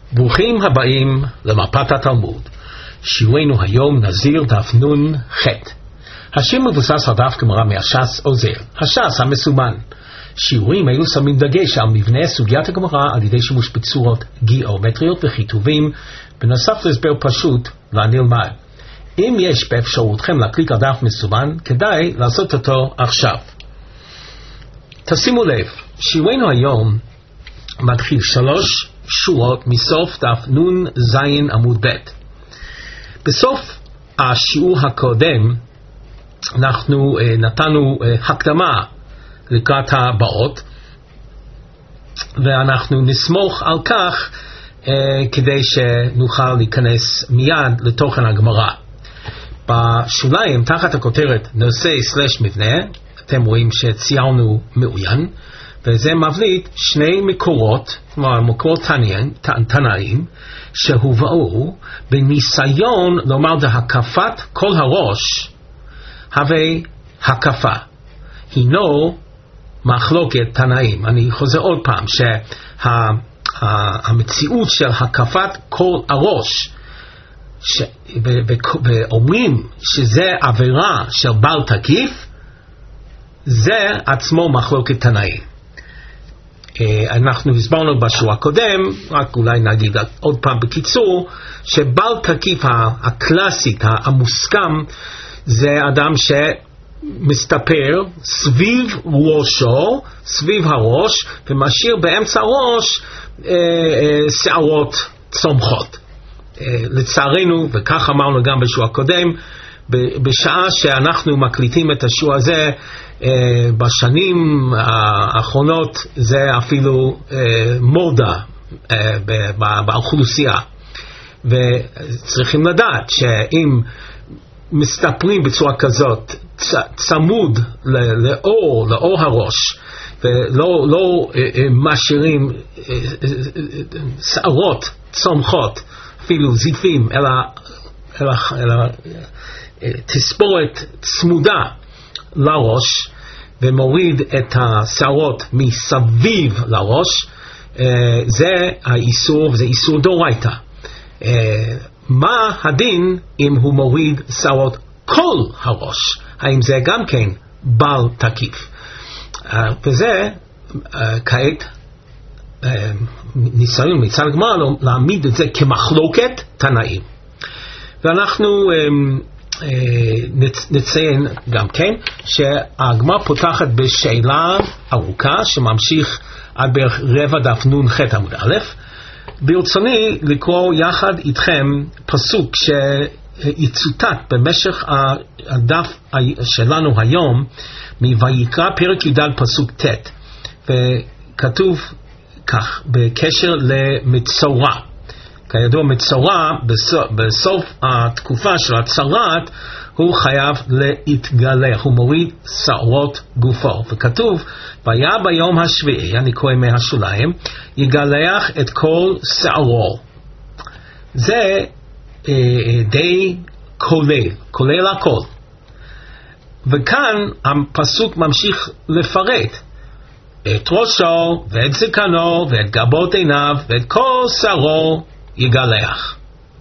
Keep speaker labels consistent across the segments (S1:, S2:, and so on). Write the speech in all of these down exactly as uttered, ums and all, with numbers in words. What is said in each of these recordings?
S1: ברוכים הבאים למפת התלמוד. שיעורנו היום נזיר דף נון ח'. השיר מבוסס על דף גמרא מהש"ס עוזר, הש"ס המסומן. שיעורים אלו שמים דגש על מבנה סוגיית הגמרא על ידי שימוש בצורות גיאומטריות וכיתובים, בנוסף להסבר פשוט לנלמד. אם יש באפשרותכם להקליק על דף מסומן, כדאי לעשות אותו עכשיו. תשימו לב, שיעורנו היום מתחיל שלוש שורות מסוף דף נון זין עמוד ב'. בסוף השיעור הקודם אנחנו uh, נתנו uh, הקדמה לקראת הבאות, ואנחנו נסמוך על כך uh, כדי שנוכל להיכנס מיד לתוכן הגמרא. בשוליים תחת הכותרת נושא סלש מבנה אתם רואים שציירנו מעוין, וזה מבליט שני מקורות, כלומר מקורות תנאים, שהובאו בניסיון לומר בהקפת כל הראש הווה הקפה. הינו מחלוקת תנאים. אני חוזר עוד פעם שהמציאות שה, של הקפת כל הראש, ש, ו, ו, ואומרים שזה עבירה של בעל תקיף, זה עצמו מחלוקת תנאים. אנחנו הסברנו בשיעור הקודם, רק אולי נגיד עוד פעם בקיצור, שבעל תקיף הקלאסית, המוסכם, זה אדם שמסתפר סביב ראשו, סביב הראש, ומשאיר באמצע הראש אה, אה, שערות צומחות. אה, לצערנו, וכך אמרנו גם בשיעור הקודם, בשעה שאנחנו מקליטים את השיעור הזה, Uh, בשנים האחרונות זה אפילו uh, מודה uh, באוכלוסייה, וצריכים לדעת שאם מסתפרים בצורה כזאת צ, צמוד לאור, לאור הראש, ולא לא, uh, uh, משאירים uh, uh, שערות צומחות, אפילו זיפים, אלא, אלא, אלא uh, תספורת צמודה לראש, ומוריד את השערות מסביב לראש, זה האיסור, וזה איסור דאורייתא. מה הדין אם הוא מוריד שערות כל הראש? האם זה גם כן בעל תקיף? וזה כעת ניסיון מצד הגמרא להעמיד את זה כמחלוקת תנאים. ואנחנו נציין גם כן שהגמרא פותחת בשאלה ארוכה שממשיך עד בערך רבע דף נון ח' עמוד א'. ברצוני לקרוא יחד איתכם פסוק שיצוטט במשך הדף שלנו היום מויקרא פרק י"ד פסוק ט', וכתוב כך בקשר למצורע. כידוע מצורע בסוף, בסוף התקופה של הצרת הוא חייב להתגלח, הוא מוריד שערות גופו, וכתוב והיה ביום השביעי, אני קורא מהשוליים, יגלח את כל שערו. זה אה, די כולל, כולל הכל. וכאן הפסוק ממשיך לפרט את ראשו ואת זקנו ואת גבות עיניו ואת כל שערו יגלח.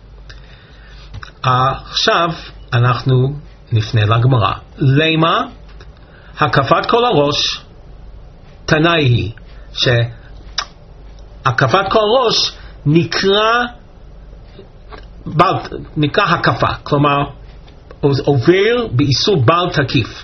S1: עכשיו אנחנו נפנה לגמרא. למה? הקפת כל הראש תנאי היא שהקפת כל הראש נקרא נקרא הקפה, כלומר עובר באיסור בעל תקיף.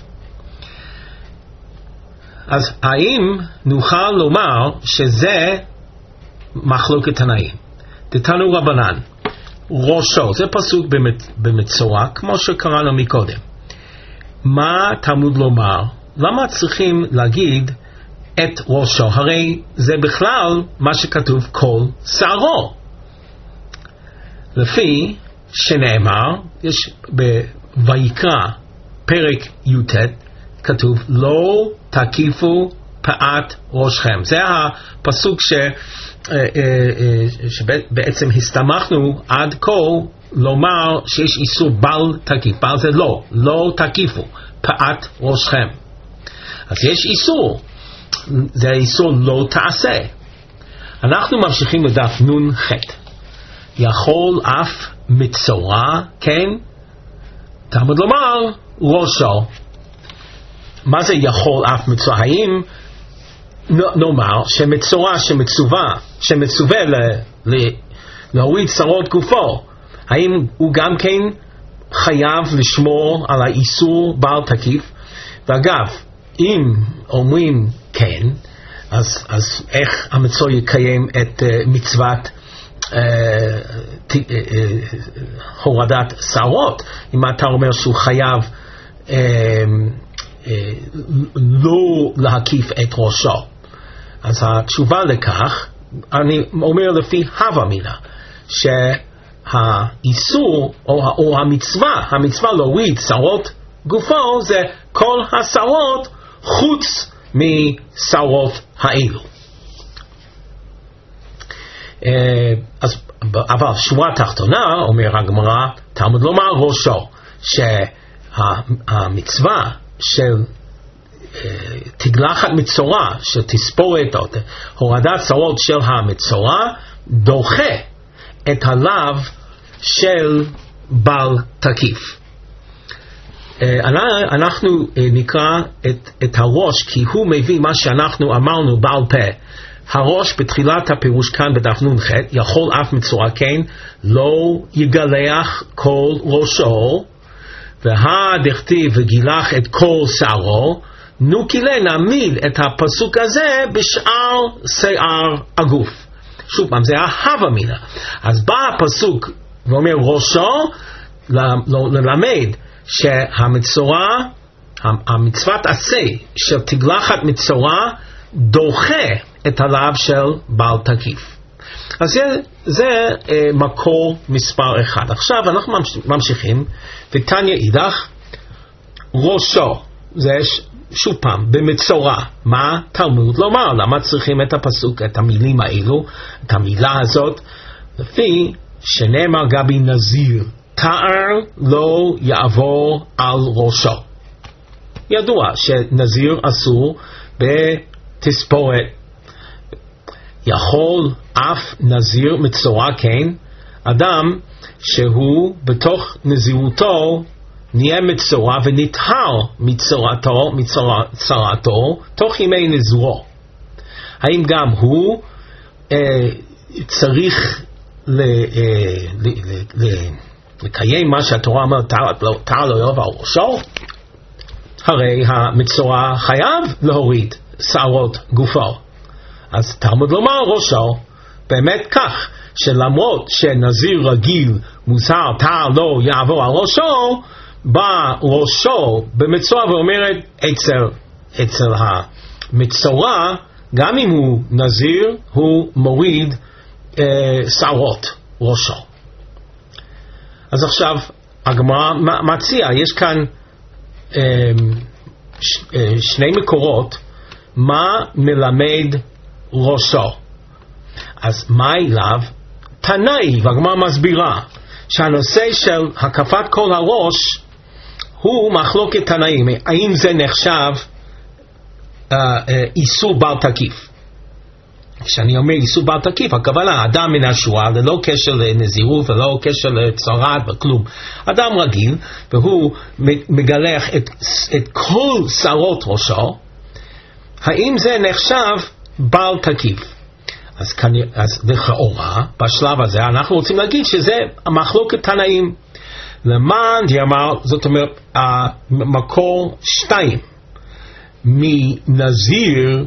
S1: אז האם נוכל לומר שזה מחלוקת תנאים? דתנו רבנן, ראשו, זה פסוק במצורע, כמו שקראנו מקודם. מה תלמוד לומר? למה צריכים להגיד את ראשו? הרי זה בכלל מה שכתוב כל שערו. לפי שנאמר, יש בויקרא פרק י"ט, כתוב לא תקיפו פאת ראשכם. זה הפסוק ש... שבעצם הסתמכנו עד כה לומר שיש איסור בל תקיף. בל זה לא, לא תקיפו פאת ראשכם. אז יש איסור, זה האיסור לא תעשה. אנחנו ממשיכים לדף נון ח'. יכול אף מצורע, כן? תלמוד לומר ראשו. מה זה יכול אף מצורע? האם נאמר שמצורע שמצווה, שמצווה להוריד שערות גופו, האם הוא גם כן חייב לשמור על האיסור בל תקיף? ואגב, אם אומרים כן, אז, אז איך המצורע יקיים את uh, מצוות uh, ת, uh, uh, הורדת שערות? אם אתה אומר שהוא חייב uh, uh, לא להקיף את ראשו, אז התשובה לכך, אני אומר לפי הווה מינה, שהאיסור או, או המצווה, המצווה להוריד שערות גופו זה כל השערות חוץ משערות האלו. אז, אבל שורה תחתונה, אומר הגמרא, תלמוד לומר ראשו, שהמצווה של תגלחת מצורע, של תספורת או הורדת שערות של המצורע, דוחה את הלאו של בל תקיף. אנחנו נקרא את, את הראש, כי הוא מביא מה שאנחנו אמרנו בעל פה. הראש בתחילת הפירוש כאן בדף נ"ח, יכול אף מצורע כן לא יגלח כל ראשו, והדכתיב וגילח את כל שערו, נו כילה נעמיד את הפסוק הזה בשאר שיער הגוף. שוב פעם, זה ההווה מינה. אז בא הפסוק ואומר ראשו, ללמד שהמצורע, המצוות עשה של תגלחת מצורע, דוחה את הלאו של בל תקיף. אז זה, זה אה, מקור מספר אחד. עכשיו אנחנו ממשיכים, ותניא אידך, ראשו, זה שוב פעם, במצורע, מה תלמוד לומר? למה צריכים את הפסוק, את המילים האלו, את המילה הזאת? לפי שנאמר גבי נזיר, תאר לא יעבור על ראשו. ידוע שנזיר אסור בתספורת. יכול אף נזיר מצורע כן, אדם שהוא בתוך נזירותו נהיה מצורע ונטהר מצורעתו, מצורעתו תוך ימי נזירו. האם גם הוא אה, צריך ל, אה, ל, ל, ל, לקיים מה שהתורה אומרת, תאר לא יעבור על ראשו? הרי המצורע חייב להוריד שערות גופו. אז תלמוד לומר ראשו, באמת כך, שלמרות שנזיר רגיל מוזהר תאר לא יעבור על ראשו, בא ראשו במצורע ואומרת אצל, אצל המצורע, גם אם הוא נזיר, הוא מוריד אה, שערות ראשו. אז עכשיו הגמרא מציע, יש כאן אה, ש, אה, שני מקורות, מה מלמד ראשו. אז מה אליו? תנאי, והגמרא מסבירה שהנושא של הקפת כל הראש הוא מחלוקת תנאים. האם זה נחשב אה, אה, איסור בל תקיף? כשאני אומר איסור בל תקיף, הכוונה אדם מן השורה, ללא קשר לנזירות וללא קשר לצרעת וכלום, אדם רגיל, והוא מגלח את, את כל שערות ראשו, האם זה נחשב בל תקיף? אז, אז לכאורה, בשלב הזה אנחנו רוצים להגיד שזה המחלוקת תנאים. למען דיאמר, זאת אומרת, המקור שתיים, מנזיר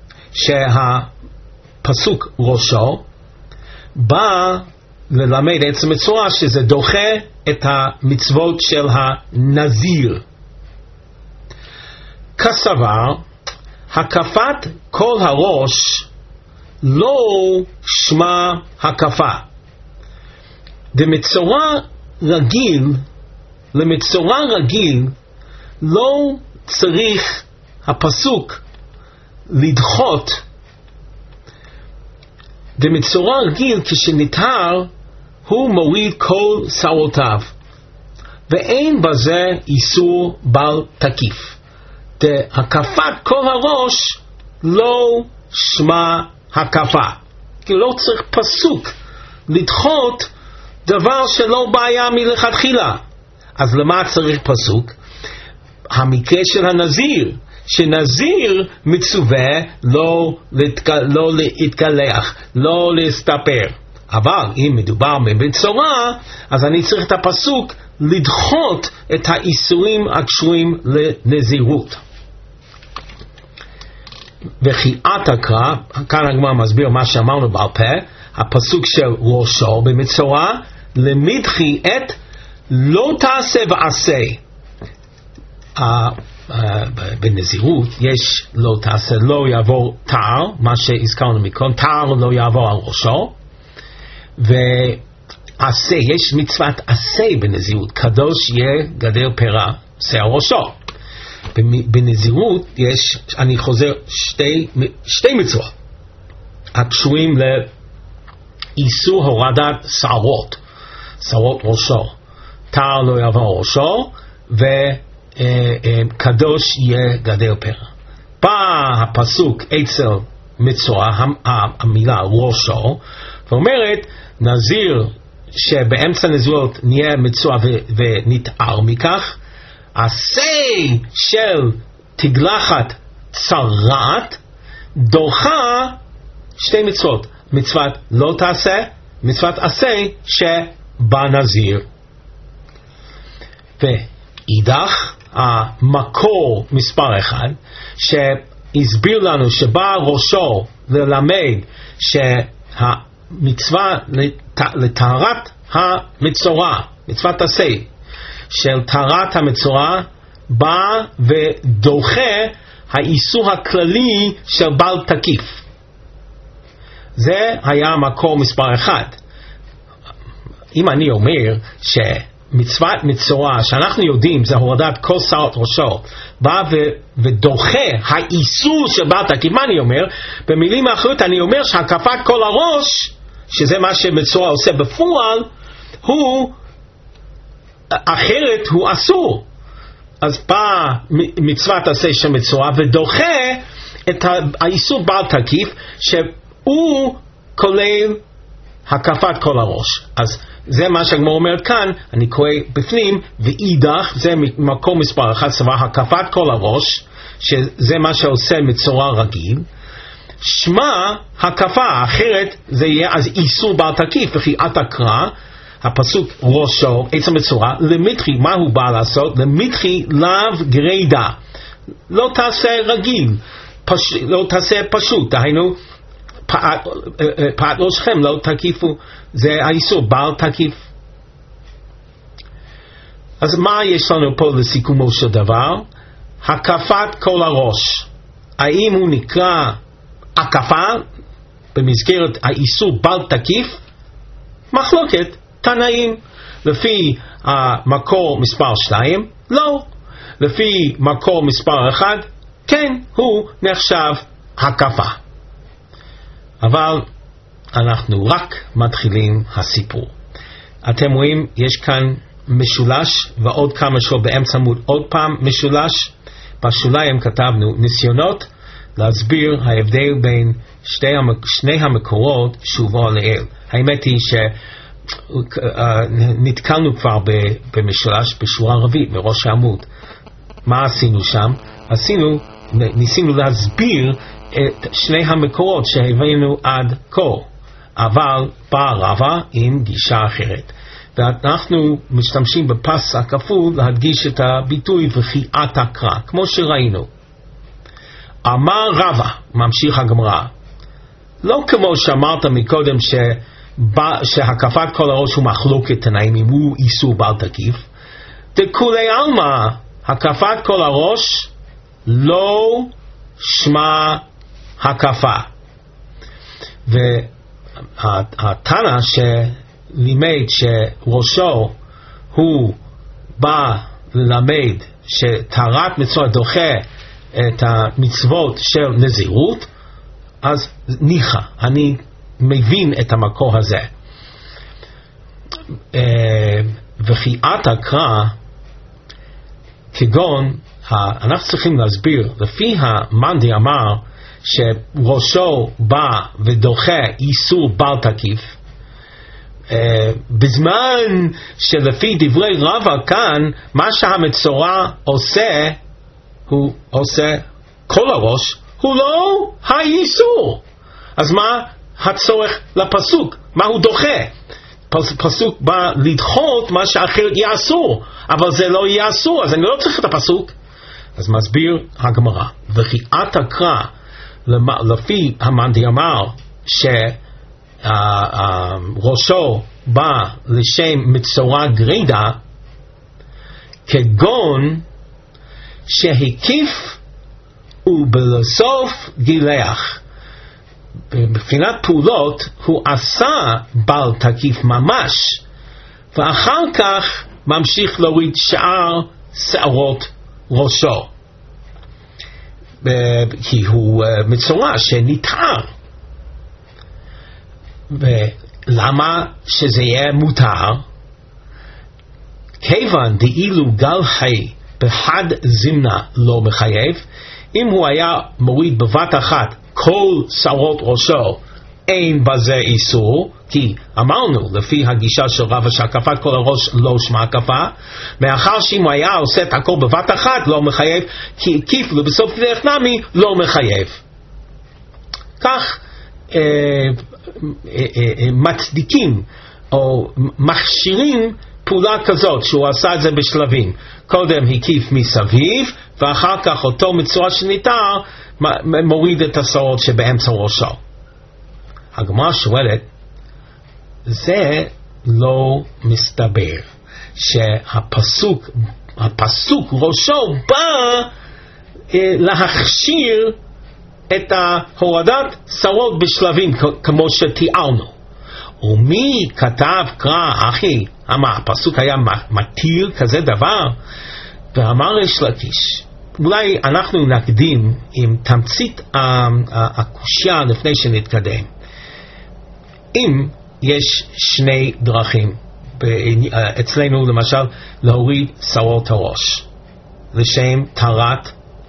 S1: שהפסוק ראשו, בא ללמד עצם מצורע שזה דוחה את המצוות של הנזיר. כסבר, הקפת כל הראש לא שמה הקפה. דמצורע רגיל, למצורע רגיל לא צריך הפסוק לדחות. דמצורע רגיל כשנטהר הוא מוריד כל שערותיו, ואין בזה איסור בל תקיף. הקפת כל הראש לא שמה הקפה, כי לא צריך פסוק לדחות דבר שלא בעיה מלכתחילה. אז למה צריך פסוק? המקרה של הנזיר, שנזיר מצווה לא, להתק... לא להתגלח, לא להסתפר. אבל אם מדובר במצורע, אז אני צריך את הפסוק לדחות את האיסורים הקשורים לנזירות. וכי אתה קרא, כאן הגמרא מסביר מה שאמרנו בעל פה, הפסוק של ראשו במצורע, למדחי את לא תעשה ועשה. בנזירות יש לא תעשה, לא יעבור תער, מה שהזכרנו מקודם, תער לא יעבור על ראשו, ועשה, יש מצוות עשה בנזירות, קדוש יהיה גדל פרא שיער ראשו. בנזירות יש, אני חוזר, שתי, שתי מצוות הקשורים לאיסור הורדת שערות, שערות ראשו. תער לא יעבור ראשו, וקדוש יהיה גדל פרא. בא הפסוק אצל מצורע, המילה ראשו, ואומרת, נזיר שבאמצע נזירות נהיה מצורע ונתאר מכך, עשה של תגלחת צרעת דוחה שתי מצוות, מצוות לא תעשה, מצוות עשה שבנזיר. ואידך המקור מספר אחד שהסביר לנו שבא ראשו ללמד שהמצווה לטהרת המצורע, מצוות עשה של טהרת המצורע, בא ודוחה האיסור הכללי של בל תקיף. זה היה המקור מספר אחד. אם אני אומר שמצוות מצורע שאנחנו יודעים זה הורדת כל שערות ראשו, בא ודוחה האיסור של בל תקיף, מה אני אומר? במילים אחרות אני אומר שהקפת כל הראש, שזה מה שמצורע עושה בפועל, הוא אחרת הוא אסור. אז בא מצוות עשה של מצורע ודוחה את האיסור בל תקיף שהוא כולל הקפת כל הראש. אז זה מה שהגמרא אומרת כאן, אני קורא בפנים, ואידך, זה מקום מספר אחד, סבר הקפת כל הראש, שזה מה שעושה מצורע רגיל, שמה הקפה, אחרת זה יהיה אז איסור בל תקיף. וכי אתה קרא הפסוק ראשו עצם מצורע, למדחי, מה הוא בא לעשות? למדחי לאו גרידה, לא תעשה רגיל, פש... לא תעשה פשוט, דהיינו פעת, פעת ראשכם לא תקיפו, זה האיסור בל תקיף. אז מה יש לנו פה לסיכומו של דבר? הקפת כל הראש, האם הוא נקרא הקפה במסגרת האיסור בל תקיף? מחלוקת תנאים. לפי המקור מספר שתיים, לא. לפי מקור מספר אחד, כן, הוא נחשב הקפה. אבל אנחנו רק מתחילים הסיפור. אתם רואים, יש כאן משולש ועוד כמה שעות באמצע עמוד עוד פעם משולש. בשוליים כתבנו ניסיונות להסביר ההבדל בין שתי המק... שני המקורות שהובאו לעיל. האמת היא ש נתקלנו כבר במשולש בשורה רביעית מראש העמוד. מה עשינו שם? עשינו, ניסינו להסביר את שני המקורות שהבאנו עד כה, אבל בא רבא עם גישה אחרת, ואנחנו משתמשים בפס הכפול להדגיש את הביטוי וכי אתה קרא, כמו שראינו. אמר רבא, ממשיך הגמרא, לא כמו שאמרת מקודם ש שהקפת כל הראש הוא מחלוקת תנאים, אם הוא איסור בל תקיף, דכולי עלמא הקפת כל הראש לא שמה הקפה. והתנא שלימד שראשו הוא בא ללמד שטהרת מצורע דוחה את המצוות של נזירות, אז ניחא, אני מבין את המקור הזה. וכי אתה קרא, כגון, אנחנו צריכים להסביר, לפי המנדי אמר שראשו בא ודוחה איסור בל תקיף, בזמן שלפי דברי רבא כאן, מה שהמצורע עושה, הוא עושה כל הראש, הוא לא האיסור. אז מה הצורך לפסוק? מה הוא דוחה? פסוק בא לדחות מה שאחר יעשו, אבל זה לא יעשו, אז אני לא צריך את הפסוק. אז מסביר הגמרא, וכי אתה קרא לפי המאמר שראשו בא לשם מצורע גרידא, כגון שהקיף ובסוף גילח. בבחינת פעולות הוא עשה בל תקיף ממש, ואחר כך ממשיך להוריד שאר שערות ראשו, כי הוא מצורע שנטהר. ולמה שזה יהיה מותר? כיוון דאילו גל חי בחד זמנה לא מחייב. אם הוא היה מוריד בבת אחת כל שערות ראשו, אין בזה איסור, כי אמרנו לפי הגישה של רבא שהקפת כל הראש לא שמה הקפה. מאחר שאם הוא היה עושה את הכל בבת אחת לא מחייב, כי הקיף לו בסוף גילח נמי לא מחייב. כך אה, אה, אה, מצדיקים או מכשירים פעולה כזאת שהוא עשה את זה בשלבים. קודם הקיף מסביב, ואחר כך אותו מצורע שניתר מוריד את השערות שבאמצע ראשו. הגמרא שואלת, זה לא מסתבר שהפסוק הפסוק ראשו בא אה, להכשיר את ההורדת שערות בשלבים כמו שתיארנו. ומי כתב קרא אחי, אמר הפסוק היה מתיר כזה דבר? ואמר ריש לקיש, אולי אנחנו נקדים עם תמצית הקושיה לפני שנתקדם. אם יש שני דרכים אצלנו, למשל להוריד שערות הראש לשם טהרת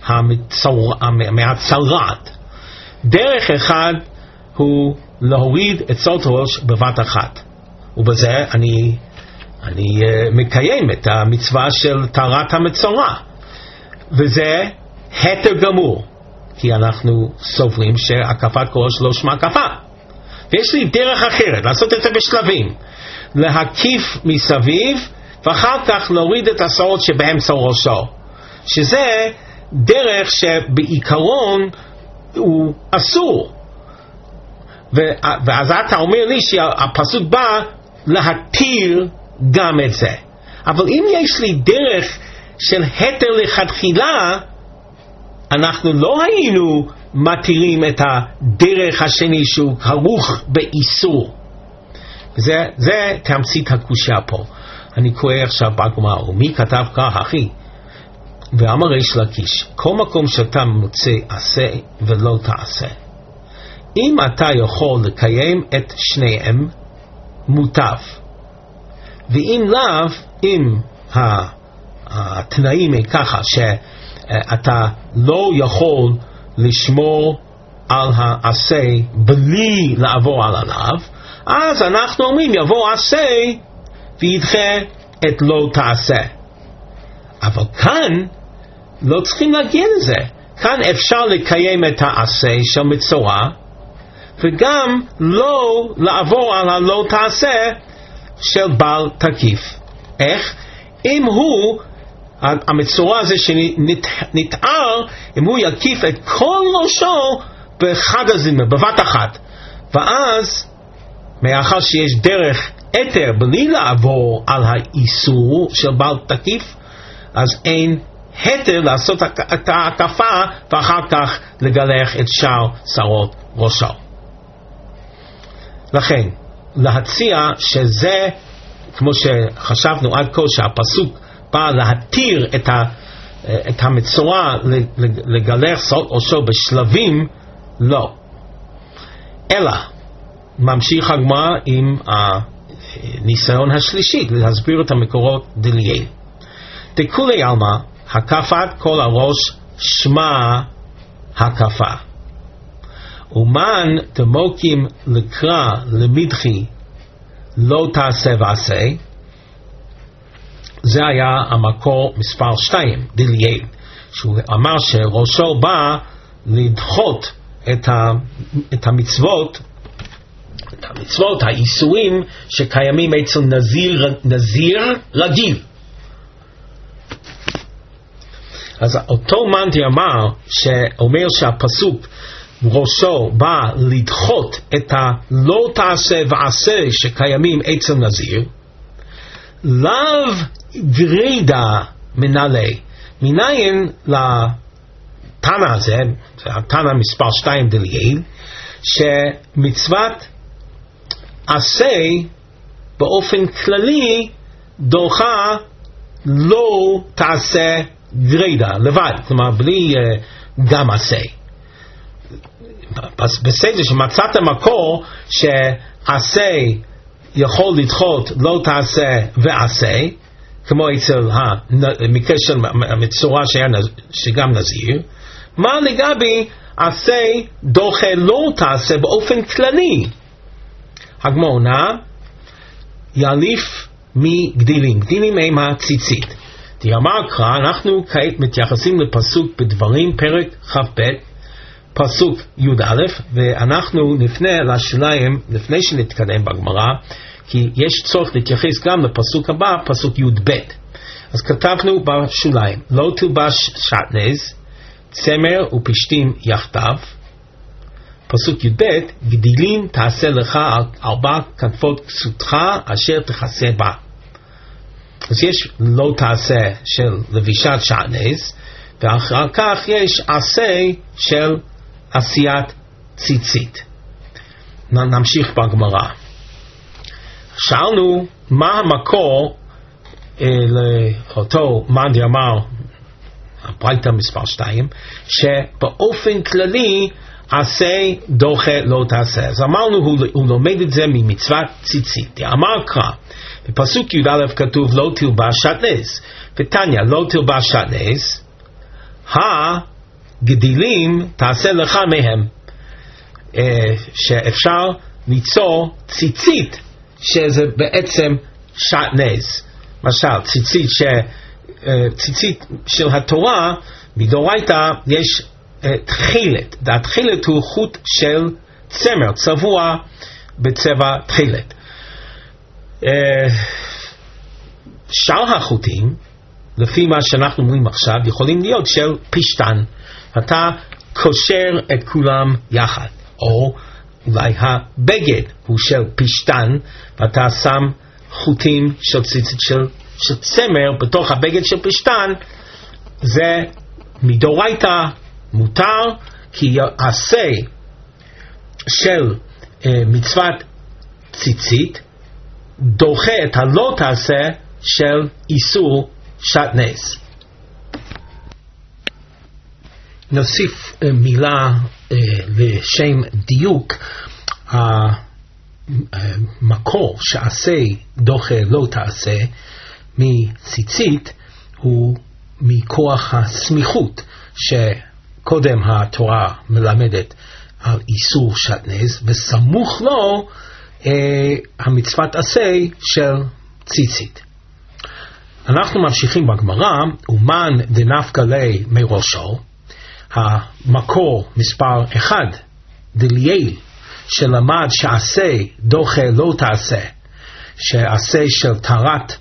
S1: מהצרת, דרך אחד הוא להוריד את שערות הראש בבת אחת, ובזה אני אני uh, מקיים את המצווה של טהרת המצורע, וזה היתר גמור, כי אנחנו סוברים שהקפת כל ראש לא שמה הקפה. ויש לי דרך אחרת לעשות את זה בשלבים, להקיף מסביב ואחר כך להוריד את השערות שבאמצע ראשו, שזה דרך שבעיקרון הוא אסור. ואז אתה אומר לי שהפסוק בא להתיר גם את זה. אבל אם יש לי דרך של היתר לכתחילה, אנחנו לא היינו מתירים את הדרך השני שהוא כרוך באיסור. זה, זה תמצית הקושיה פה. אני קורא עכשיו בגמרא, ומי כתב כך אחי? ואמר ריש לקיש, כל מקום שאתה מוצא עשה ולא תעשה, אם אתה יכול לקיים את שניהם מוטב, ואם לאו, אם התנאים הם ככה שאתה לא יכול לשמור על העשה בלי לעבור על עליו, אז אנחנו אומרים יבוא עשה וידחה את לא תעשה. אבל כאן לא צריכים להגיע לזה. כאן אפשר לקיים את העשה של מצורע וגם לא לעבור על הלא תעשה של בעל תקיף. איך? אם הוא, המצורע הזה שנתאר, אם הוא יקיף את כל ראשו באחד הזמנה, בבת אחת, ואז מאחר שיש דרך היתר בלי לעבור על האיסור של בעל תקיף, אז אין היתר לעשות את ההקפה ואחר כך לגלח את שאר שערות ראשו. לכן להציע שזה, כמו שחשבנו עד כה, שהפסוק בא להתיר את, ה, את המצורע לגלח שערות ראשו בשלבים, לא. אלא ממשיך הגמרא עם הניסיון השלישי להסביר את המקורות דליאל. דכולי עלמא הקפת כל הראש שמה הקפה, ומן דמוקים לקרא למדחי לא תעשה ועשה, זה היה המקור מספר שתיים, דליאל, שהוא אמר שראשו בא לדחות את, ה, את המצוות, את המצוות, האיסורים שקיימים אצל נזיר, נזיר רגיל. אז אותו מנדי אמר, שאומר שהפסוק ראשו בא לדחות את הלא תעשה ועשה שקיימים אצל נזיר, לאו גרידה מנהלי, מניין לתנא הזה, זה התנא מספר שתיים דליאל, שמצוות עשה באופן כללי דוחה לא תעשה גרידה לבד, כלומר בלי uh, גם עשה. בסדר שמצאת מקור שעשה יכול לדחות לא תעשה ועשה, כמו אצל המקרה של מצורע שגם נזיר, מה לגבי עשה דוחה לא תעשה באופן כללי? הגמרא עונה, יליף מגדילים, גדילים הם הציצית. אמר קרא, אנחנו כעת מתייחסים לפסוק בדברים פרק כ"ב, פסוק י"א, ואנחנו נפנה לשוליים לפני שנתקדם בגמרא, כי יש צורך להתייחס גם לפסוק הבא, פסוק י"ב. אז כתבנו בשוליים, לא תלבש שעטנז, צמר ופשתים יחדיו. פסוק י"ב, גדילים תעשה לך על ארבע כנפות כסותך אשר תכסה בה. אז יש לא תעשה של לבישת שעטנז, ואחר כך יש עשה של עשיית ציצית. נמשיך בגמרא. שאלנו מה המקור אה, לאותו מנדי אמר, הברייתא מספר שתיים, שבאופן כללי עשה דוחה לא תעשה. אז אמרנו הוא, הוא לומד את זה ממצוות ציצית. אמר קרא, בפסוק י"א כתוב לא תלבש שעטנז, ותניא לא תלבש שעטנז, הגדילים תעשה לך מהם, אה, שאפשר ליצור ציצית שזה בעצם שעטנז. למשל ציצית, ש, אה, ציצית של התורה מדאורייתא יש אה, תחילת, והתחילת הוא חוט של צמר צבוע בצבע תחילת. אה, שאר החוטים לפי מה שאנחנו אומרים עכשיו יכולים להיות של פשתן, אתה קושר את כולם יחד, או אולי הבגד הוא של פשתן ואתה שם חוטים של ציצית של, של צמר בתוך הבגד של פשתן. זה מדאורייתא מותר, כי עשה של אה, מצוות ציצית דוחה את הלא תעשה של איסור שעטנז. נוסיף uh, מילה uh, לשם דיוק. המקור שעשה דוחה לא תעשה מציצית הוא מכוח הסמיכות, שקודם התורה מלמדת על איסור שעטנז וסמוך לו uh, המצוות עשה של ציצית. אנחנו ממשיכים בגמרא, ומן דנפקא ליה מראשו, המקור מספר אחד, דליאל, שלמד שעשה דוחה לא תעשה, שעשה של טהרת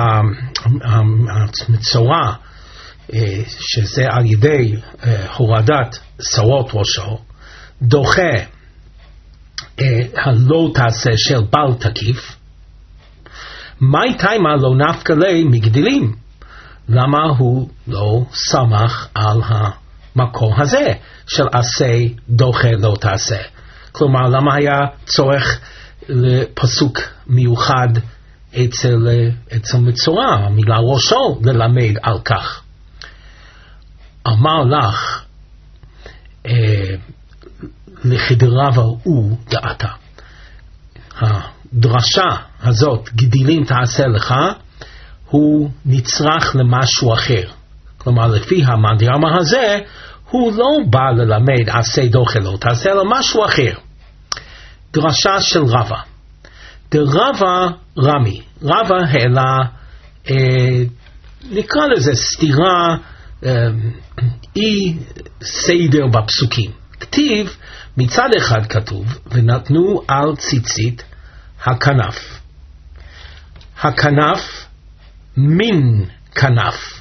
S1: המצורע, שזה על ידי הורדת שערות ראשו, דוחה הלא תעשה של בל תקיף. מאי תימא לא נפקא ליה מגדילים? למה הוא לא סמך על המקור הזה של עשה דוחה לא תעשה? כלומר, למה היה צורך לפסוק מיוחד אצל, אצל מצורע, המילה ראשו, ללמד על כך? אמר לך, אה, לחדרבה הוא דעתה. הדרשה הזאת, גדילים תעשה לך, הוא נצרך למשהו אחר. כלומר, לפי המאן הזה, הוא לא בא ללמד עשה דוחה לא תעשה, אלא משהו אחר. דרשה של רבא. דרבה רמי, רבה העלה, אה, נקרא לזה סתירה, אה, אי סדר בפסוקים. כתיב, מצד אחד כתוב, ונתנו על ציצית הכנף. הכנף, מין כנף.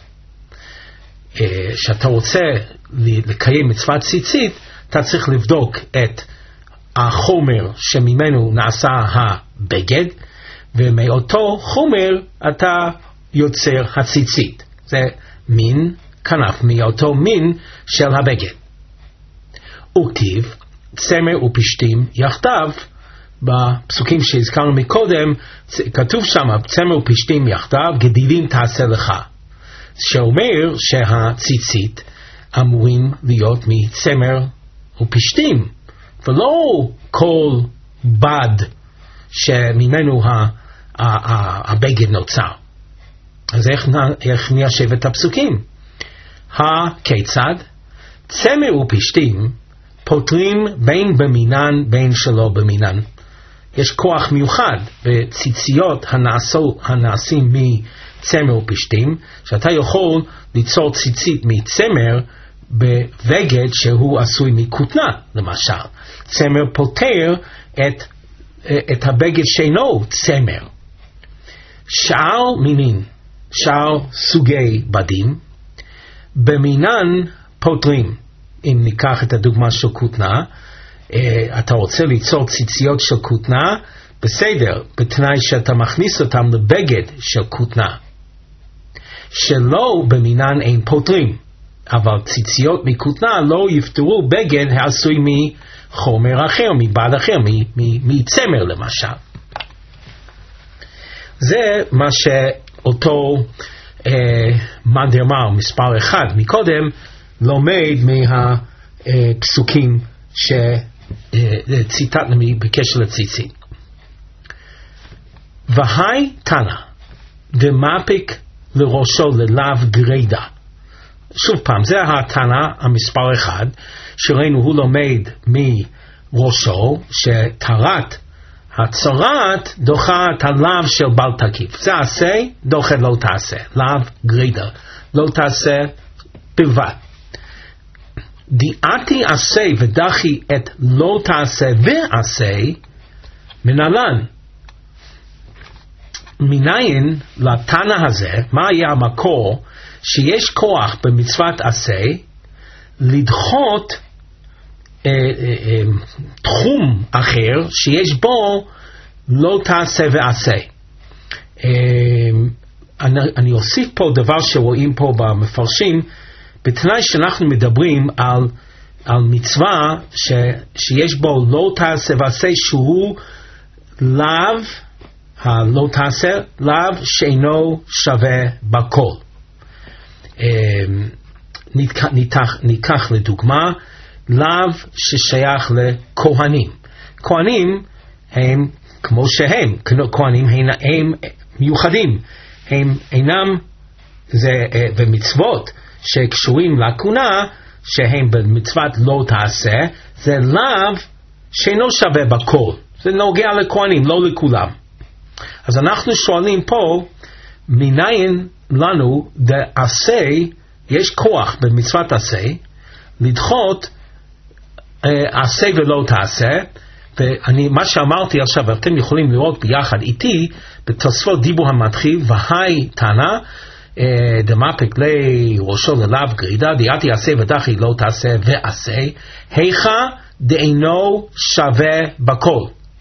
S1: שאתה רוצה לקיים מצוות ציצית, אתה צריך לבדוק את החומר שממנו נעשה הבגד, ומאותו חומר אתה יוצר הציצית. זה מין כנף, מאותו מין של הבגד. וכתיב, צמר ופשתים יחדיו, בפסוקים שהזכרנו מקודם, כתוב שם, צמר ופשתים יחדיו, גדילים תעשה לך. שאומר שהציצית אמורים להיות מצמר ופשתים, ולא כל בד שממנו הבגד נוצר. אז איך, איך ניישב את הפסוקים? הכיצד? צמר ופשתים פותרים בין במינן בין שלא במינן. יש כוח מיוחד בציציות הנעשו, הנעשים מצמר ופשתים, שאתה יכול ליצור ציצית מצמר בבגד שהוא עשוי מכותנה, למשל. צמר פותר את, את הבגד שאינו צמר. שאר מינים, שאר סוגי בדים, במינן פותרים. אם ניקח את הדוגמה של כותנה, אתה רוצה ליצור ציציות של כותנה, בסדר, בתנאי שאתה מכניס אותם לבגד של כותנה. שלא במינן אין פותרים, אבל ציציות מכותנה לא יפתרו בגד העשוי מחומר אחר, מבד אחר, מצמר למשל. זה מה שאותו אה, מנדרמר מספר אחד מקודם לומד מהפסוקים שציטטנו בקשר לציצית. והי תנא דמפיק לראשו ללאו גרידה. שוב פעם, זה התנא המספר אחד, שראינו הוא לומד מראשו, שתרת הצרת דוחה את הלאו של בל תקיף. זה עשה, דוחה לא תעשה. לאו גרידה. לא תעשה בלבד. דיעתי עשה ודחי את לא תעשה ועשה מנהלן. מניין לתנא הזה, מה היה המקור שיש כוח במצוות עשה לדחות אה, אה, אה, תחום אחר שיש בו לא תעשה ועשה. אה, אני, אני אוסיף פה דבר שרואים פה במפרשים, בתנאי שאנחנו מדברים על, על מצווה ש, שיש בו לא תעשה ועשה שהוא לאו, הלא תעשה, לאו שאינו שווה בכל. ניקח, ניקח לדוגמה לאו ששייך לכהנים. כהנים הם כמו שהם, כהנים הם, הם מיוחדים, הם אינם, זה, ומצוות שקשורים לכהונה שהם במצוות לא תעשה, זה לאו שאינו שווה בכל. זה נוגע לכהנים, לא לכולם. אז אנחנו שואלים פה, מניין לנו דעשה, יש כוח במצוות עשה, לדחות עשה ולא תעשה, ואני, מה שאמרתי עכשיו, אתם יכולים לראות ביחד איתי, בתוספות דיבור המתחיל, והי תנא, דמפיק לי ראשו ללאו גרידה, דיעתי עשה ודחי לא תעשה ועשה, היכא דאינו שווה בכל.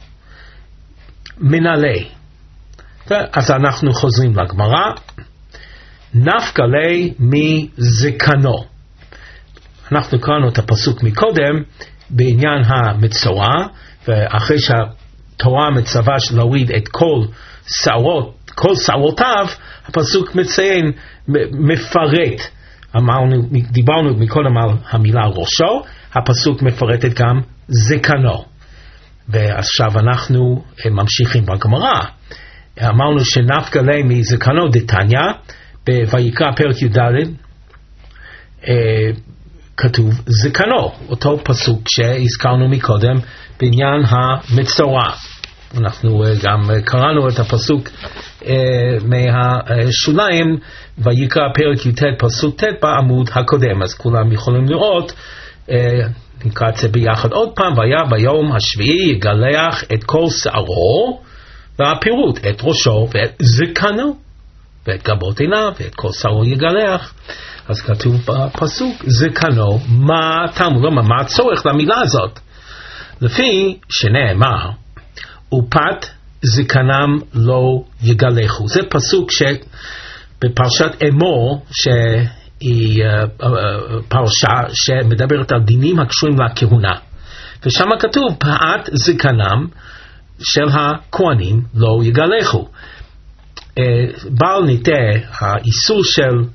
S1: מנהלי. אז אנחנו חוזרים לגמרא. נפקא לי מזקנו. אנחנו קראנו את הפסוק מקודם בעניין המצורע, ואחרי שהתורה מצווה להוריד את כל שערות, כל שערותיו, הפסוק מציין, מפרט. אמרנו, דיברנו מקודם על המילה ראשו, הפסוק מפרטת גם זקנו. ועכשיו אנחנו ממשיכים בגמרא. אמרנו שנפקא לי מזקנו דתניא, בויקרא פרק י"ד, כתוב זקנו, אותו פסוק שהזכרנו מקודם בעניין המצורע. אנחנו גם קראנו את הפסוק מהשוליים, ויקרא פרק י"ט פסוק ט' בעמוד הקודם, אז כולם יכולים לראות. נקרא את זה ביחד עוד פעם. והיה ביום השביעי יגלח את כל שערו, והפירוט את ראשו ואת זקנו ואת גבות עיניו ואת כל שערו יגלח. אז כתוב בפסוק זקנו. מה תלמוד לומר, מה הצורך למילה הזאת? לפי שנאמר ופת זקנם לא יגלחו. זה פסוק שבפרשת אמור, שהיא פרשה שמדברת על דינים הקשורים לכהונה, ושם כתוב פת זקנם של הכהנים לא יגלחו. בל נטעה, האיסור של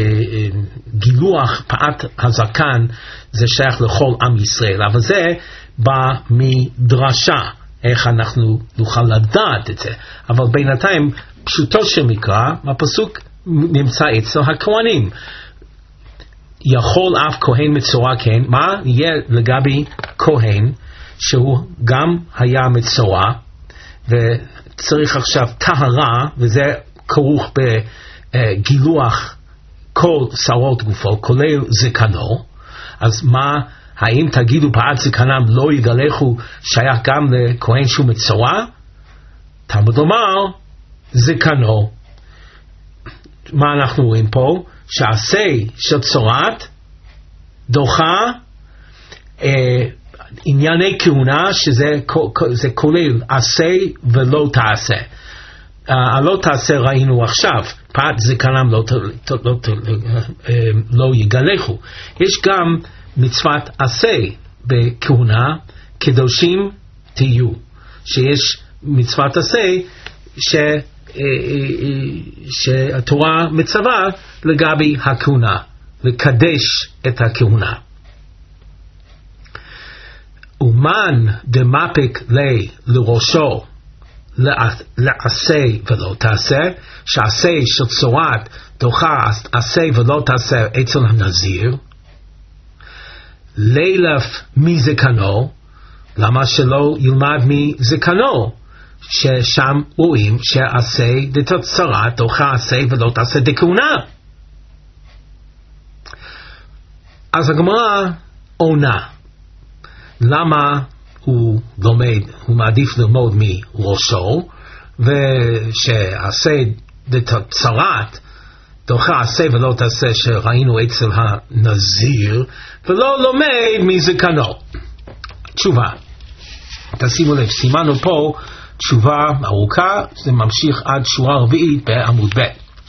S1: גילוח פאת הזקן זה שייך לכל עם ישראל, אבל זה בא מדרשה, איך אנחנו נוכל לדעת את זה. אבל בינתיים פשוטו של מקרא, הפסוק נמצא אצל הכהנים. יכול אף כהן מצורע כן, מה יהיה לגבי כהן שהוא גם היה מצורע וצריך עכשיו טהרה, וזה כרוך בגילוח כל שערות גופו כולל זקנו. אז מה, האם תגידו פאת זקנם לא יגלחו שייך גם לכהן שהוא מצורע? תלמוד לומר זקנו. מה אנחנו רואים פה? שעשה של צורת דוחה אה, ענייני כהונה, שזה זה כולל עשה ולא תעשה. הלא תעשה ראינו עכשיו, פאת זקנם לא, לא, לא, לא יגלחו. יש גם מצוות עשה בכהונה, קדושים תהיו, שיש מצוות עשה ש, שהתורה מצווה לגבי הכהונה, לקדש את הכהונה. ומן דמפק לי לראשו לעשה ולא תעשה, שעשה של צורת דוחה עשה ולא תעשה אצל הנזיר, לילף מזקנו, למה שלא ילמד מזקנו, ששם רואים שעשה דתוצרת דוחה עשה ולא תעשה דכהונה. אז הגמרא עונה, למה הוא לומד, הוא מעדיף ללמוד מראשו, ושעשה דתוצרת דוחה עשה ולא תעשה שראינו אצל הנזיר, ולא לומד מזקנו. תשובה, תשימו לב, סימנו פה תשובה ארוכה, זה ממשיך עד שורה רביעית בעמוד ב'.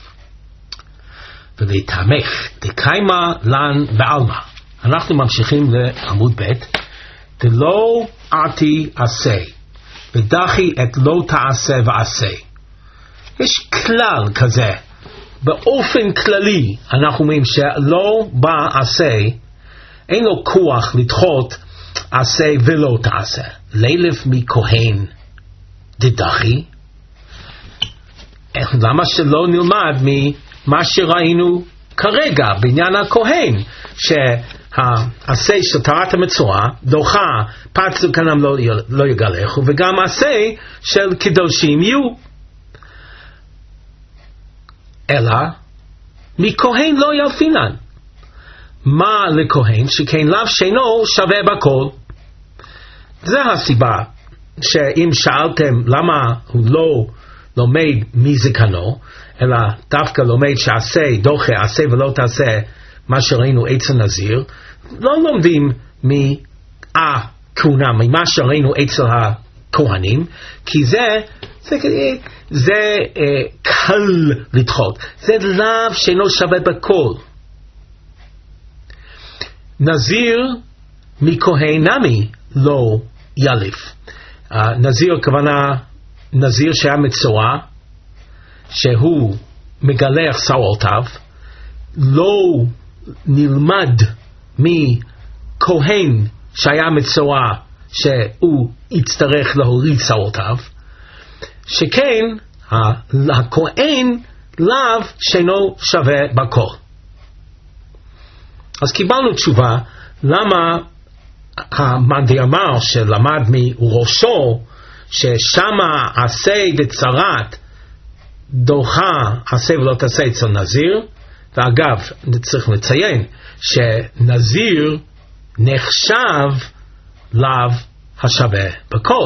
S1: ולהתעמך דקיימה לן בעלמא, אנחנו ממשיכים לעמוד ב'. דלא עתי עשה ודחי את לא תעשה ועשה. יש כלל כזה, באופן כללי אנחנו אומרים שלא בא עשה, אין לו כוח לדחות עשה ולא תעשה. לילף מכהן דדחי, למה שלא נלמד ממה שראינו כרגע בעניין הכהן, שהעשה של טהרת המצורע דוחה פת זקנם לא, לא יגלחו, וגם עשה של קדושים יהיו. אלא מכהן לא ילפינן. מה לכהן שכן לאו שאינו שווה בכל. זה הסיבה שאם שאלתם למה הוא לא לומד מזקנו, אלא דווקא לומד שעשה דוחה עשה ולא תעשה, מה שראינו אצל נזיר, לא לומדים מהכהונה, ממה שראינו אצל הכהנים, כי זה זה, זה אה, קל לדחות, זה לאו שאינו שווה בכל. נזיר מכהן נמי לא יליף. uh, נזיר כוונה נזיר שהיה מצורע, שהוא מגלח שערותיו, לא נלמד מכהן שהיה מצורע שהוא יצטרך להוריד שערותיו, שכן הכהן לאו שאינו שווה בכל. אז קיבלנו תשובה למה המאן דאמר שלמד מראשו ששמה עשה דצרת דוחה עשה ולא תעשה אצל נזיר. ואגב, צריך לציין שנזיר נחשב לאו השווה בכל.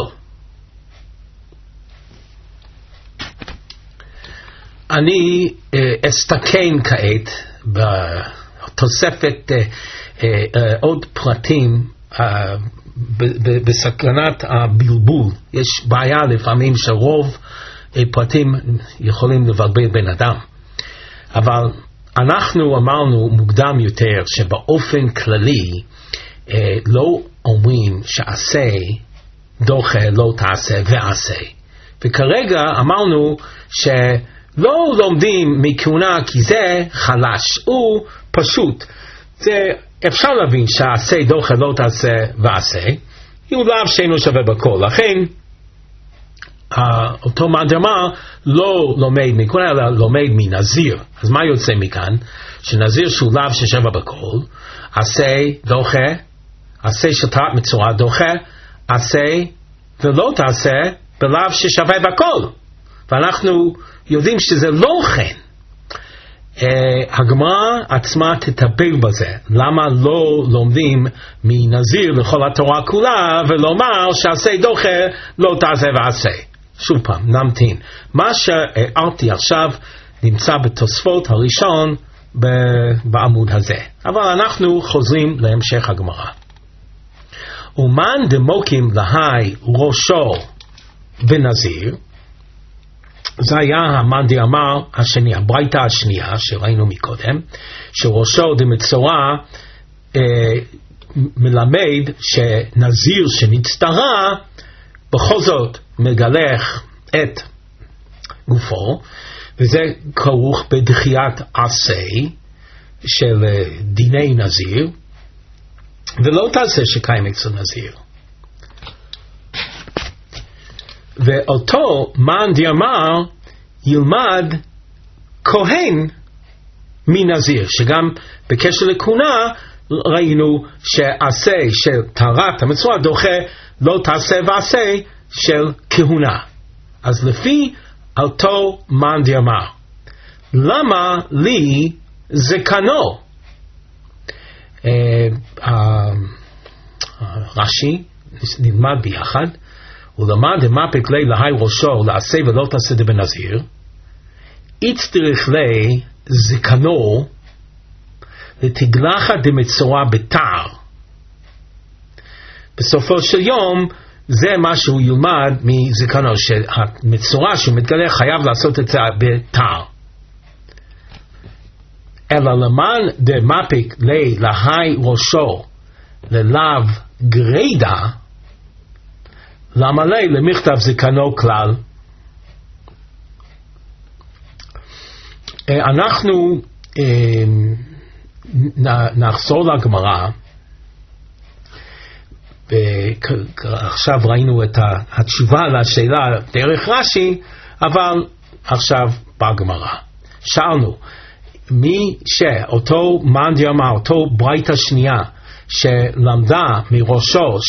S1: אני אה, אסתכן כעת בתוספת אה, אה, אה, עוד פרטים אה, ב- ב- בסכנת הבלבול. יש בעיה לפעמים שרוב אה, פרטים יכולים לבלבל בן אדם, אבל אנחנו אמרנו מוקדם יותר שבאופן כללי אה, לא אומרים שעשה דוחה לא תעשה ועשה, וכרגע אמרנו שלא לומדים מכהונה כי זה חלש, הוא פשוט, זה אפשר להבין שעשה דוחה לא תעשה ועשה הוא לאו שאינו שווה בכל. לכן Uh, אותו מאן דאמר לא לומד מכהונה אלא לומד מנזיר. אז מה יוצא מכאן? שנזיר שהוא לאו ששווה בכל, עשה דוחה, עשה שטרת מצורע דוחה, עשה ולא תעשה בלאו ששווה בכל, ואנחנו יודעים שזה לא כן. uh, הגמרא עצמה תטפל בזה, למה לא לומדים מנזיר לכל התורה כולה ולומר שעשה דוחה לא תעשה ועשה. שוב פעם, נמתין. מה שהערתי עכשיו נמצא בתוספות הראשון בעמוד הזה. אבל אנחנו חוזרים להמשך הגמרא. ומאן דמוקים להי ראשו בנזיר, זה היה המאן דאמר השני, הברייתא השנייה שראינו מקודם, שראשו דמצורע אה, מלמד שנזיר שנצטרה בכל זאת מגלח את גופו, וזה כרוך בדחיית עשה של דיני נזיר, ולא תעשה שקיים אצל נזיר. ואותו מאן דאמר ילמד כהן מנזיר, שגם בקשר לכהונה ראינו שעשה של טהרת המצורע דוחה לא תעשה ועשה של כהונה. אז לפי אותו מאן דאמר, למה לי זקנו? רש"י נלמד ביחד, ולמד דמפק לי להי ראשו לעשה ולא תעשה דבנזיר, יצטרך לי זקנו לתגלחת דמצורע בתער. בסופו של יום זה מה שהוא ילמד מזקנו, שהמצורע שמתגלח חייב לעשות את זה בתער. אלא למען דמפק לי להי ראשו ללאו גרידא, למה לי למכתב זקנו כלל? אנחנו נחזור לגמרא, ועכשיו ראינו את התשובה לשאלה דרך רש"י, אבל עכשיו בגמרא שאלנו מי שאותו מאן דאמר, אותו ברייתא שנייה שלמדה מראשו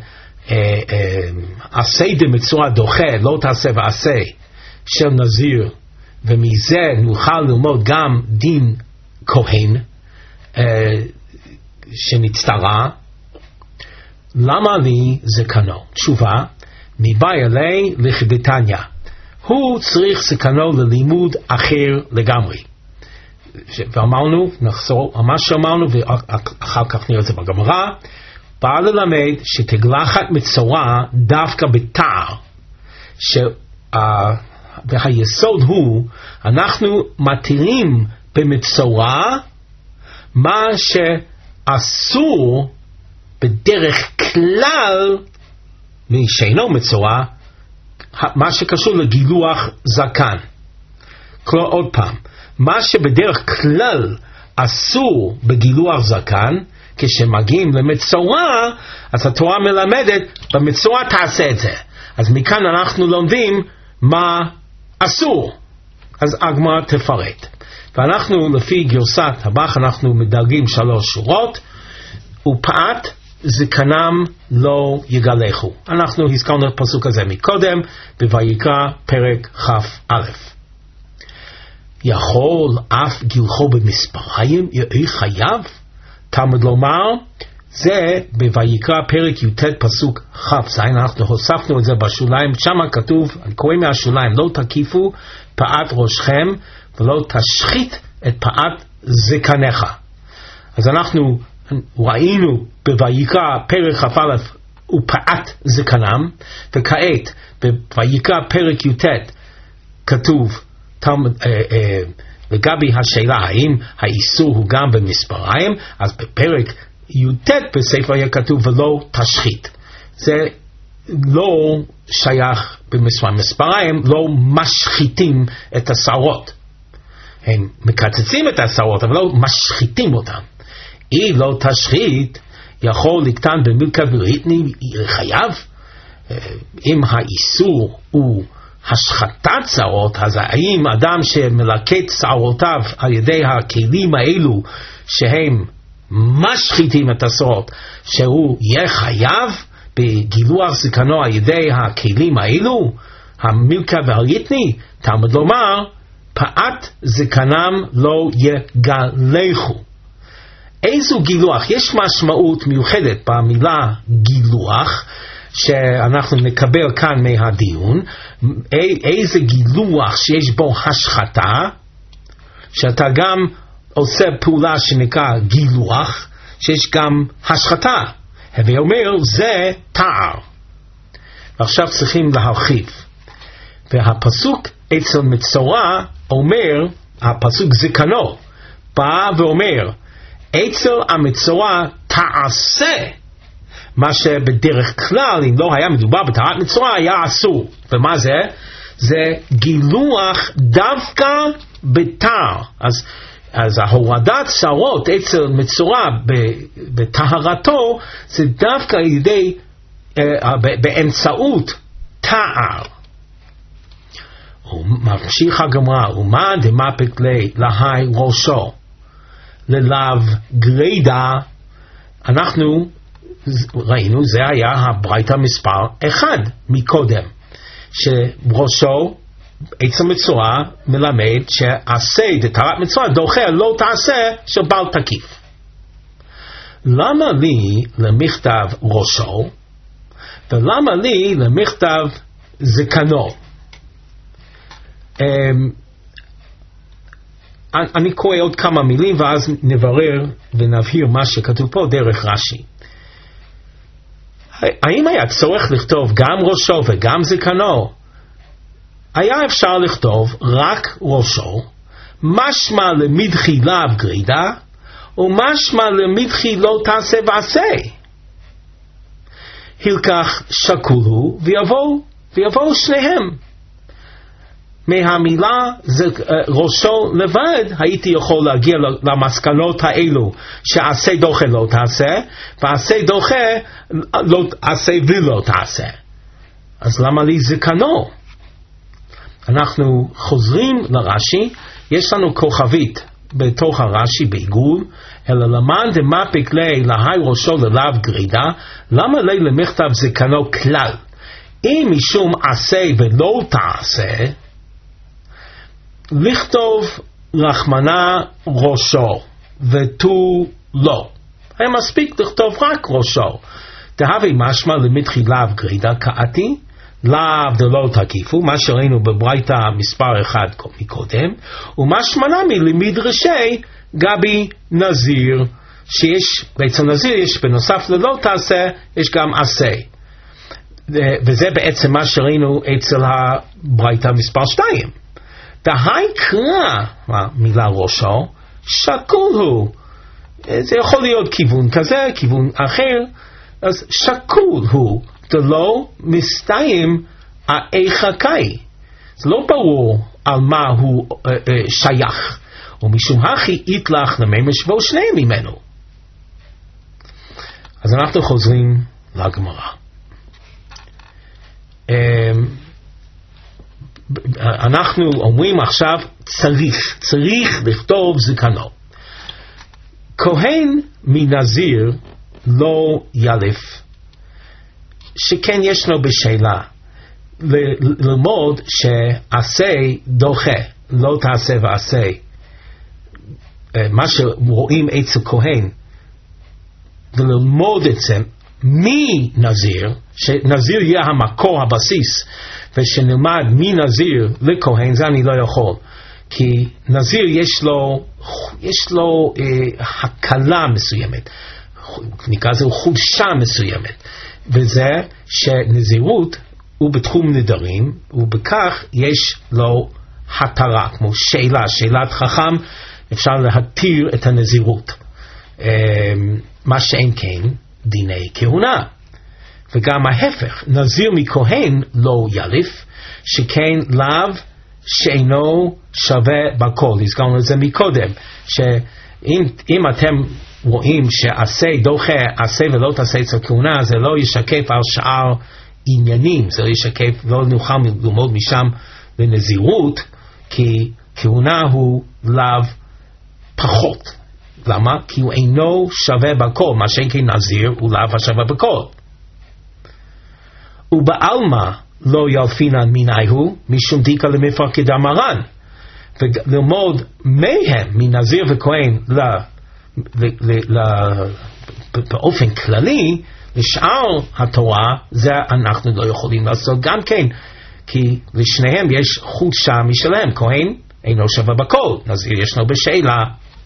S1: שעשה דמצורע דוחה לא תעשה ועשה של נזיר, ומזה נוכל ללמוד גם דין כהן שנצטרה, למה לי זקנו? תשובה, מבאי אלי לכדתניא, הוא צריך זקנו ללימוד אחר לגמרי. ואמרנו, נחזור, ממש שאמרנו, ואחר כך נראה את זה בגמרא, בא ללמד שתגלחת מצורע דווקא בתער, והיסוד הוא, אנחנו מתירים במצורע מה שאסור בדרך כלל מי שאינו מצורע, מה שקשור לגילוח זקן. כלומר, עוד פעם, מה שבדרך כלל אסור בגילוח זקן, כשמגיעים למצורע, אז התורה מלמדת, במצורע תעשה את זה. אז מכאן אנחנו לומדים מה אסור. אז הגמרא תפרט. ואנחנו לפי גרסת הבח, אנחנו מדרגים שלוש שורות, ופעת זקנם לא יגלחו. אנחנו הזכרנו את הפסוק הזה מקודם, בויקרא פרק כ"א. יכול אף גילחו במספריים יהיה חייב? תלמוד לומר, זה בויקרא פרק י"ט פסוק כ"ז, אנחנו הוספנו את זה בשוליים, שם כתוב, אני קורא מהשוליים, לא תקיפו פאת ראשכם ולא תשחית את פאת זקניך. אז אנחנו ראינו בויקרא פרק כ"א ופאת זקנם, וכעת בויקרא פרק י"ט כתוב לגבי השאלה האם האיסור הוא גם במספריים, אז בפרק י"ט בספר היה כתוב ולא תשחית. זה לא שייך במספריים. מספריים לא משחיתים את השערות, הם מקצצים את השערות אבל לא משחיתים אותם. אם לא תשחית יכול לקטן במילקה וריתני חייב. אם האיסור הוא השחתת שערות, אז האם אדם שמלקט שערותיו על ידי הכלים האלו שהם משחיתים את השערות, שהוא יהיה חייב בגילוח זקנו על ידי הכלים האלו, המילקה והריתני? תלמוד לומר, פאת זקנם לא יגלחו. איזו גילוח? יש משמעות מיוחדת במילה גילוח שאנחנו נקבל כאן מהדיון. איזה גילוח שיש בו השחתה, שאתה גם עושה פעולה שנקרא גילוח, שיש גם השחתה. הווי אומר, זה תער. ועכשיו צריכים להרחיב. והפסוק אצל מצורע אומר, הפסוק זקנו, בא ואומר, אצל המצורע תעשה, מה שבדרך כלל, אם לא היה מדובר בטהרת מצורע, היה אסור. ומה זה? זה גילוח דווקא בתער. אז, אז ההורדת שערות אצל מצורע בטהרתו, זה דווקא על ידי, אה, באמצעות תער. ממשיך הגמרא, ומה דמפק לי להי ראשו ללאו גרידה. אנחנו ראינו, זה היה הברייתא מספר אחד מקודם, שראשו אצל מצורע מלמד שעשה דטהרת מצורע דוחה לא תעשה של בל תקיף. למה לי למכתב ראשו ולמה לי למכתב זקנו? אני קורא עוד כמה מילים ואז נברר ונבהיר מה שכתוב פה דרך רש"י. האם היה צורך לכתוב גם ראשו וגם זקנו? היה אפשר לכתוב רק ראשו, משמע למדחי לאו גרידה, ומשמע למדחי לא תעשה ועשה. הלקח שקולו ויבואו, ויבואו שניהם. מהמילה זה, ראשו לבד הייתי יכול להגיע למסקנות האלו שעשה דוחה לא תעשה ועשה דוחה לא תעשה ולא תעשה. אז למה לי זקנו? אנחנו חוזרים לרש"י, יש לנו כוכבית בתוך הרש"י בעיגול, אלא למען דמפק לי להי ראשו ללאו גרידה, למה לי למכתב זקנו כלל? אם משום עשה ולא תעשה, לכתוב רחמנה ראשו ותו לא. היה מספיק לכתוב רק ראשו. דהווה משמע למדחי לאו גרידה קאתי, לאו דלא תקיפו, מה שראינו בברייתא מספר אחד מקודם, ומשמע נמי למדרשי גבי נזיר, שיש, בעצם נזיר יש בנוסף ללא תעשה, יש גם עשה. וזה בעצם מה שראינו אצל הברייתא מספר שתיים. דהי קרא, המילה ראשו, שקול הוא. זה יכול להיות כיוון כזה, כיוון אחר, אז שקול הוא, דלא מסתיים האיכקאי. זה לא ברור על מה הוא אה, אה, שייך, ומשום הכי יתלך למימש בו שניהם ממנו. אז אנחנו חוזרים לגמרא. אה, אנחנו אומרים עכשיו צריך, צריך לכתוב זקנו. כהן מנזיר לא ילף, שכן ישנו בשאלה, ללמוד שעשה דוחה, לא תעשה ועשה, מה שרואים אצל כהן, וללמוד את זה מנזיר, שנזיר יהיה המקור, הבסיס, ושנלמד מנזיר לכהן, זה אני לא יכול, כי נזיר יש לו, יש לו אה, הקלה מסוימת, נקרא לזה חולשה מסוימת, וזה שנזירות הוא בתחום נדרים, ובכך יש לו התרה, כמו שאלה, שאלת חכם, אפשר להתיר את הנזירות. מה שאין כן, דיני כהונה. וגם ההפך, נזיר מכהן לא ילף, שכן לאו שאינו שווה בכל. הזכרנו את זה מקודם, שאם אתם רואים שעשה דוחה, עשה ולא תעשה אצל כהונה, זה לא ישקף על שאר עניינים, זה לא ישקף, לא נוכל ללמוד משם לנזירות, כי כהונה הוא לאו פחות. למה? כי הוא אינו שווה בכל, מה שאין כן נזיר הוא לאו השווה בכל. ובעלמא לא ילפינן מיניהו, משום דיקה למפרק כדמרן. וללמוד מהם מנזיר וכהן ל, ל, ל, ל, באופן כללי, לשאר התורה, זה אנחנו לא יכולים לעשות גם כן, כי לשניהם יש חולשה משלהם, כהן אינו שווה בכל, נזיר ישנו בשאלה.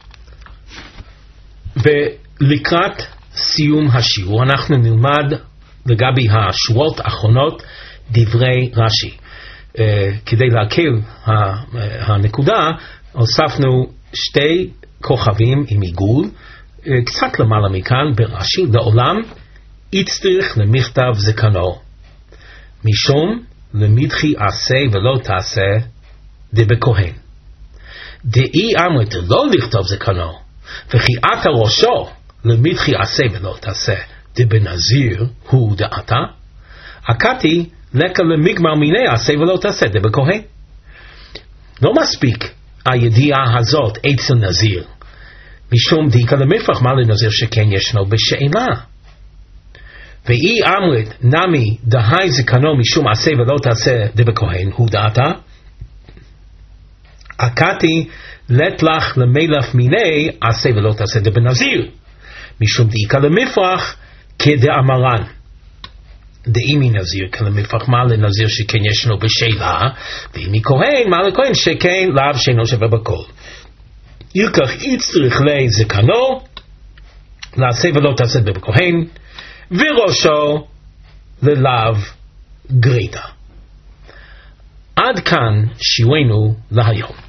S1: ולקראת סיום השיעור אנחנו נלמד לגבי השורות האחרונות דברי רש"י. uh, כדי להקל הנקודה הוספנו שתי כוכבים עם עיגול, uh, קצת למעלה מכאן ברש"י, לעולם יצטרך למכתב זקנו, משום למדחי עשה ולא תעשה דבכהן. דאי אמרת לא לכתוב זקנו, וכי עתה ראשו למדחי עשה ולא תעשה דבנזיר הוא דעתה, עקתי לקה למגמר מיני עשה ולא תעשה דבכהן. לא מספיק הידיעה הזאת אצל נזיר, משום דיקה למפרח מה לנזיר שכן ישנו בשאלה. ואי אמרת נמי דהי זקנו משום עשה ולא תעשה דבכהן הוא דעתה, עקתי לת לך למלך מיני עשה ולא תעשה דבנזיר, משום דיקה למפרח כדאמרן. דאי מנזיר כלמפרח מה לנזיר שכן ישנו בשאלה, ואי מכהן מה לכהן שכן לאו שאינו שווה בכל. ילקח יצטרך לי זקנו לעשה ולא תעשה דבכהן, וראשו ללאו גרידא. עד כאן שיעורנו להיום.